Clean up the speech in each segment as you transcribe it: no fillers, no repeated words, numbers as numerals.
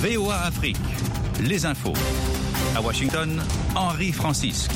VOA Afrique, les infos. À Washington, Henri Francisque.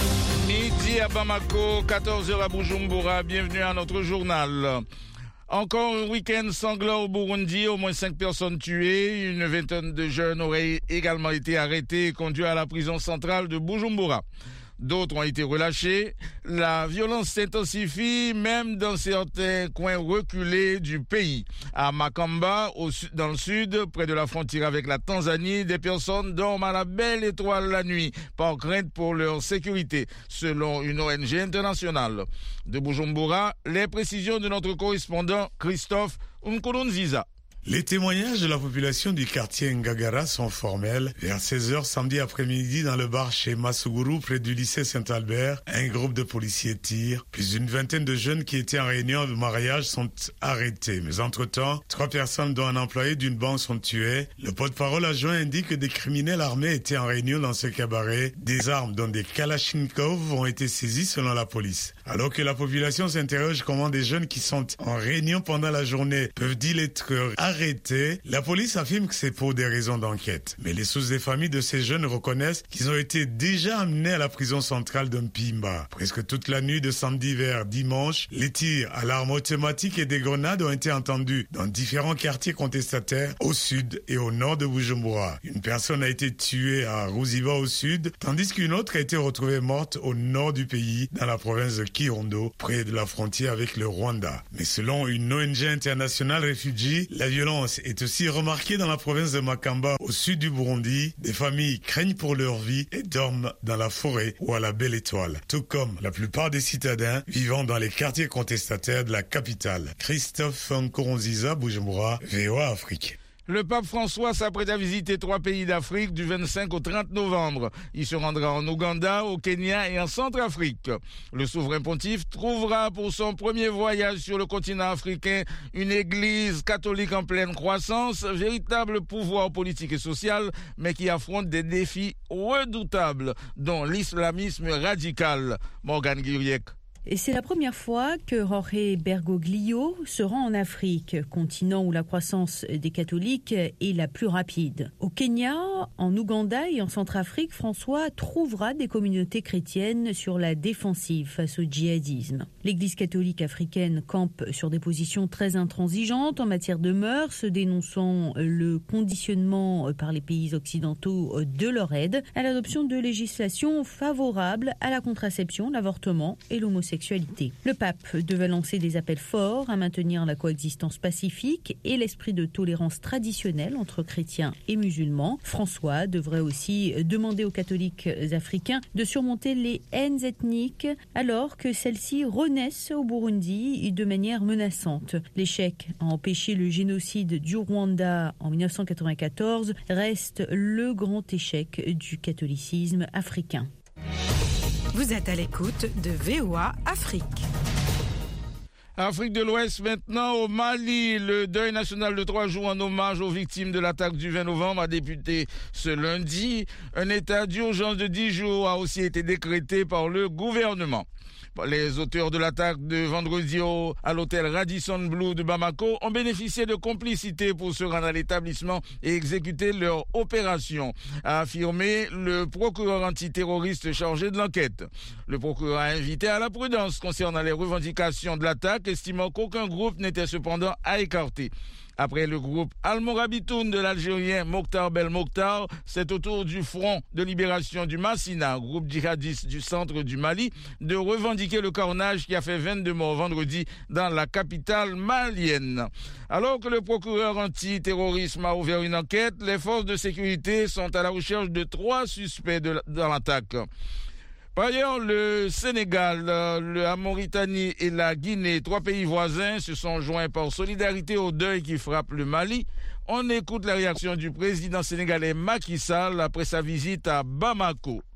Midi à Bamako, 14h à Bujumbura, bienvenue à notre journal. Encore un week-end sanglant au Burundi, au moins 5 personnes tuées, une vingtaine de jeunes auraient également été arrêtés et conduits à la prison centrale de Bujumbura. D'autres ont été relâchés. La violence s'intensifie même dans certains coins reculés du pays. À Makamba, dans le sud, près de la frontière avec la Tanzanie, des personnes dorment à la belle étoile la nuit, par crainte pour leur sécurité, selon une ONG internationale. De Bujumbura, les précisions de notre correspondant Christophe Nkurunziza. Les témoignages de la population du quartier Ngagara sont formels. Vers 16h samedi après-midi, dans le bar chez Masuguru, près du lycée Saint-Albert, un groupe de policiers tire. Puis une vingtaine de jeunes qui étaient en réunion de mariage sont arrêtés. Mais entre-temps, 3 personnes dont un employé d'une banque sont tuées. Le porte-parole adjoint indique que des criminels armés étaient en réunion dans ce cabaret. Des armes, dont des Kalachnikov, ont été saisies selon la police. Alors que la population s'interroge comment des jeunes qui sont en réunion pendant la journée peuvent-ils être arrêtés, la police affirme que c'est pour des raisons d'enquête. Mais les sources des familles de ces jeunes reconnaissent qu'ils ont été déjà amenés à la prison centrale de Mpimba. Presque toute la nuit de samedi vers dimanche, les tirs à l'arme automatique et des grenades ont été entendus dans différents quartiers contestataires au sud et au nord de Bujumbura. Une personne a été tuée à Ruziba au sud, tandis qu'une autre a été retrouvée morte au nord du pays, dans la province de Kirundo, près de la frontière avec le Rwanda. Mais selon une ONG internationale réfugiée, la violence est aussi remarquée dans la province de Makamba, au sud du Burundi. Des familles craignent pour leur vie et dorment dans la forêt ou à la belle étoile, tout comme la plupart des citadins vivant dans les quartiers contestataires de la capitale. Christophe Nkurunziza, Bujumbura, VOA Afrique. Le pape François s'apprête à visiter 3 pays d'Afrique du 25 au 30 novembre. Il se rendra en Ouganda, au Kenya et en Centrafrique. Le souverain pontife trouvera pour son premier voyage sur le continent africain une église catholique en pleine croissance, véritable pouvoir politique et social, mais qui affronte des défis redoutables, dont l'islamisme radical. Morgane Guiriec. Et c'est la première fois que Jorge Bergoglio se rend en Afrique, continent où la croissance des catholiques est la plus rapide. Au Kenya, en Ouganda et en Centrafrique, François trouvera des communautés chrétiennes sur la défensive face au djihadisme. L'Église catholique africaine campe sur des positions très intransigeantes en matière de mœurs, dénonçant le conditionnement par les pays occidentaux de leur aide à l'adoption de législations favorables à la contraception, l'avortement et l'homosexualité. Le pape devait lancer des appels forts à maintenir la coexistence pacifique et l'esprit de tolérance traditionnelle entre chrétiens et musulmans. François devrait aussi demander aux catholiques africains de surmonter les haines ethniques alors que celles-ci renaissent au Burundi de manière menaçante. L'échec à empêcher le génocide du Rwanda en 1994 reste le grand échec du catholicisme africain. Vous êtes à l'écoute de VOA Afrique. Afrique de l'Ouest maintenant, au Mali, le deuil national de 3 jours en hommage aux victimes de l'attaque du 20 novembre a débuté ce lundi. Un état d'urgence de 10 jours a aussi été décrété par le gouvernement. Les auteurs de l'attaque de vendredi à l'hôtel Radisson Blu de Bamako ont bénéficié de complicité pour se rendre à l'établissement et exécuter leur opération, a affirmé le procureur antiterroriste chargé de l'enquête. Le procureur a invité à la prudence concernant les revendications de l'attaque, estimant qu'aucun groupe n'était cependant à écarter. Après le groupe Al-Morabitoun de l'Algérien Mokhtar Belmokhtar, c'est au tour du Front de libération du Massina, groupe djihadiste du centre du Mali, de revendiquer le carnage qui a fait 22 morts vendredi dans la capitale malienne. Alors que le procureur antiterrorisme a ouvert une enquête, les forces de sécurité sont à la recherche de 3 suspects dans l'attaque. Par ailleurs, le Sénégal, la Mauritanie et la Guinée, 3 pays voisins, se sont joints par solidarité au deuil qui frappe le Mali. On écoute la réaction du président sénégalais Macky Sall après sa visite à Bamako.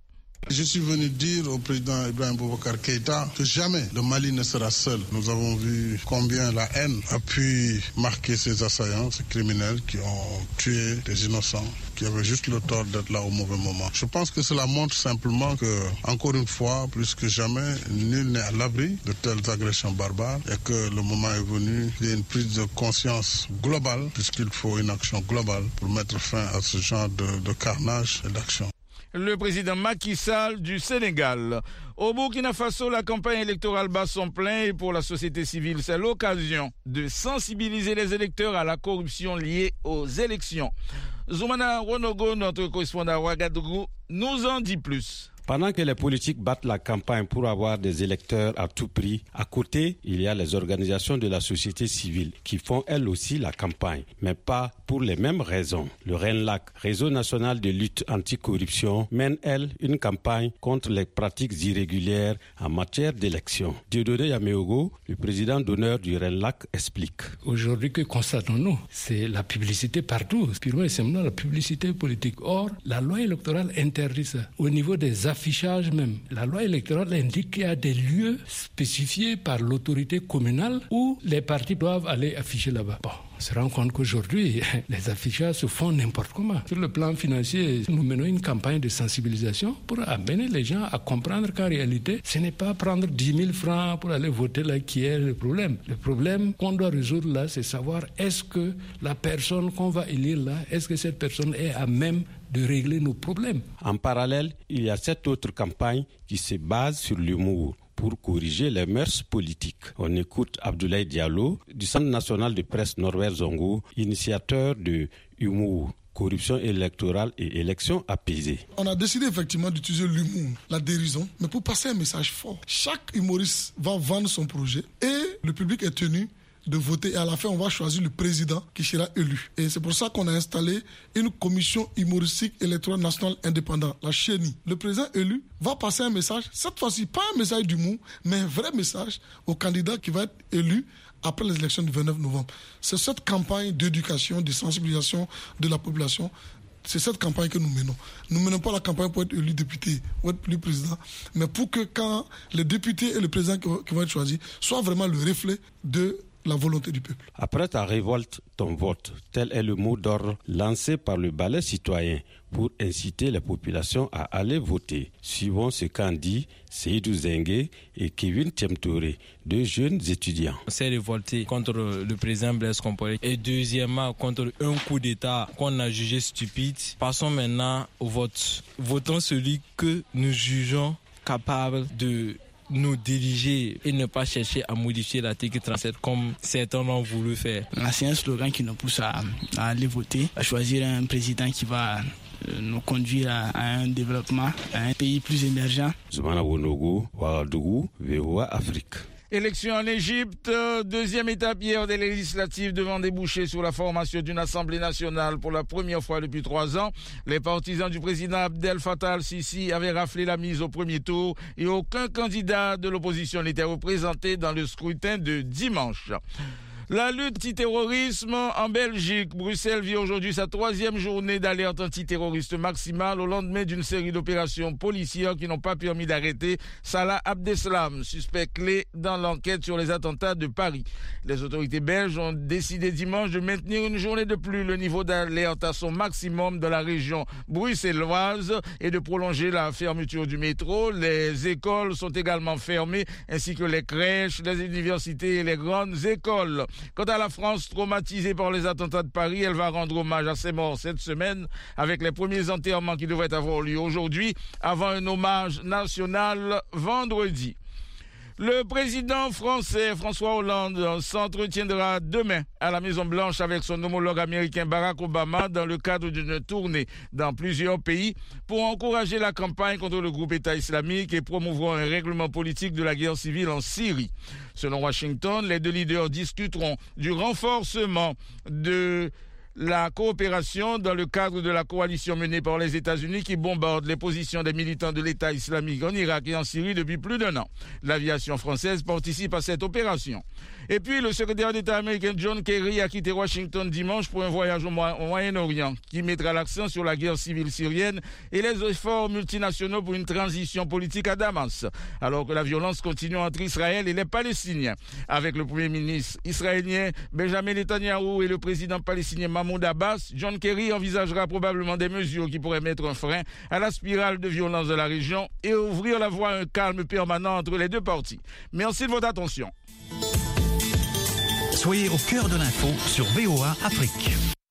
Je suis venu dire au président Ibrahim Boubacar Keïta que jamais le Mali ne sera seul. Nous avons vu combien la haine a pu marquer ces assaillants, ces criminels qui ont tué des innocents, qui avaient juste le tort d'être là au mauvais moment. Je pense que cela montre simplement que, encore une fois, plus que jamais, nul n'est à l'abri de telles agressions barbares et que le moment est venu qu'il y ait une prise de conscience globale, puisqu'il faut une action globale pour mettre fin à ce genre de carnage et d'action. Le président Macky Sall du Sénégal. Au Burkina Faso, la campagne électorale bat son plein et pour la société civile, c'est l'occasion de sensibiliser les électeurs à la corruption liée aux élections. Zoumana Ronogo, notre correspondant à Ouagadougou, nous en dit plus. Pendant que les politiques battent la campagne pour avoir des électeurs à tout prix, à côté, il y a les organisations de la société civile qui font elles aussi la campagne, mais pas pour les mêmes raisons. Le RENLAC, Réseau national de lutte anticorruption, mène, elle, une campagne contre les pratiques irrégulières en matière d'élection. Dieudonné Yameogo, le président d'honneur du RENLAC, explique. Aujourd'hui, que constatons-nous? C'est la publicité partout. Purement et simplement la publicité politique. Or, la loi électorale interdit ça. Au niveau des affichage même. La loi électorale indique qu'il y a des lieux spécifiés par l'autorité communale où les partis doivent aller afficher là-bas. Bon, on se rend compte qu'aujourd'hui, les affichages se font n'importe comment. Sur le plan financier, nous menons une campagne de sensibilisation pour amener les gens à comprendre qu'en réalité, ce n'est pas prendre 10 000 francs pour aller voter là qui est le problème. Le problème qu'on doit résoudre là, c'est savoir est-ce que la personne qu'on va élire là, est-ce que cette personne est à même de régler nos problèmes. En parallèle, il y a cette autre campagne qui se base sur l'humour pour corriger les mœurs politiques. On écoute Abdoulaye Diallo du Centre national de presse Norbert Zongo, initiateur de Humour, corruption électorale et élections apaisées. On a décidé effectivement d'utiliser l'humour, la dérision, mais pour passer un message fort. Chaque humoriste va vendre son projet et le public est tenu de voter et à la fin on va choisir le président qui sera élu. Et c'est pour ça qu'on a installé une commission humoristique électorale nationale indépendante, la CHENI. Le président élu va passer un message, cette fois-ci pas un message d'humour, mais un vrai message au candidat qui va être élu après les élections du 29 novembre. C'est cette campagne d'éducation, de sensibilisation de la population. C'est cette campagne que nous menons. Nous ne menons pas la campagne pour être élu député ou être élu président, mais pour que quand les députés et le président qui vont être choisis soient vraiment le reflet de la volonté du peuple. Après ta révolte, ton vote, tel est le mot d'ordre lancé par le balai citoyen pour inciter les populations à aller voter. Suivons ce qu'en dit Seydou Zengue et Kevin Tiemtouré, deux jeunes étudiants. On s'est révolté contre le président Blaise Compaoré et deuxièmement contre un coup d'État qu'on a jugé stupide. Passons maintenant au vote. Votons celui que nous jugeons capable de nous diriger et ne pas chercher à modifier l'article 37 comme certains l'ont voulu faire. C'est un slogan qui nous pousse à aller voter, à choisir un président qui va nous conduire à un développement, à un pays plus émergent. Zoumana Wonogo, Ouagadougou, VOA Afrique. Élection en Égypte, deuxième étape hier des législatives devant déboucher sur la formation d'une Assemblée nationale pour la première fois depuis 3 ans. Les partisans du président Abdel Fattah al-Sisi avaient raflé la mise au premier tour et aucun candidat de l'opposition n'était représenté dans le scrutin de dimanche. La lutte anti-terrorisme en Belgique. Bruxelles vit aujourd'hui sa 3e journée d'alerte antiterroriste maximale au lendemain d'une série d'opérations policières qui n'ont pas permis d'arrêter Salah Abdeslam, suspect clé dans l'enquête sur les attentats de Paris. Les autorités belges ont décidé dimanche de maintenir une journée de plus le niveau d'alerte à son maximum dans la région bruxelloise et de prolonger la fermeture du métro. Les écoles sont également fermées ainsi que les crèches, les universités et les grandes écoles. Quant à la France, traumatisée par les attentats de Paris, elle va rendre hommage à ses morts cette semaine avec les premiers enterrements qui devraient avoir lieu aujourd'hui avant un hommage national vendredi. Le président français François Hollande s'entretiendra demain à la Maison-Blanche avec son homologue américain Barack Obama dans le cadre d'une tournée dans plusieurs pays pour encourager la campagne contre le groupe État islamique et promouvoir un règlement politique de la guerre civile en Syrie. Selon Washington, les deux leaders discuteront du renforcement de la coopération dans le cadre de la coalition menée par les États-Unis qui bombarde les positions des militants de l'État islamique en Irak et en Syrie depuis plus d'1 an. L'aviation française participe à cette opération. Et puis, le secrétaire d'État américain John Kerry a quitté Washington dimanche pour un voyage au Moyen-Orient qui mettra l'accent sur la guerre civile syrienne et les efforts multinationaux pour une transition politique à Damas, alors que la violence continue entre Israël et les Palestiniens. Avec le premier ministre israélien Benjamin Netanyahu et le président palestinien Mahmoud Abbas, John Kerry envisagera probablement des mesures qui pourraient mettre un frein à la spirale de violence de la région et ouvrir la voie à un calme permanent entre les deux parties. Merci de votre attention. Soyez au cœur de l'info sur VOA Afrique.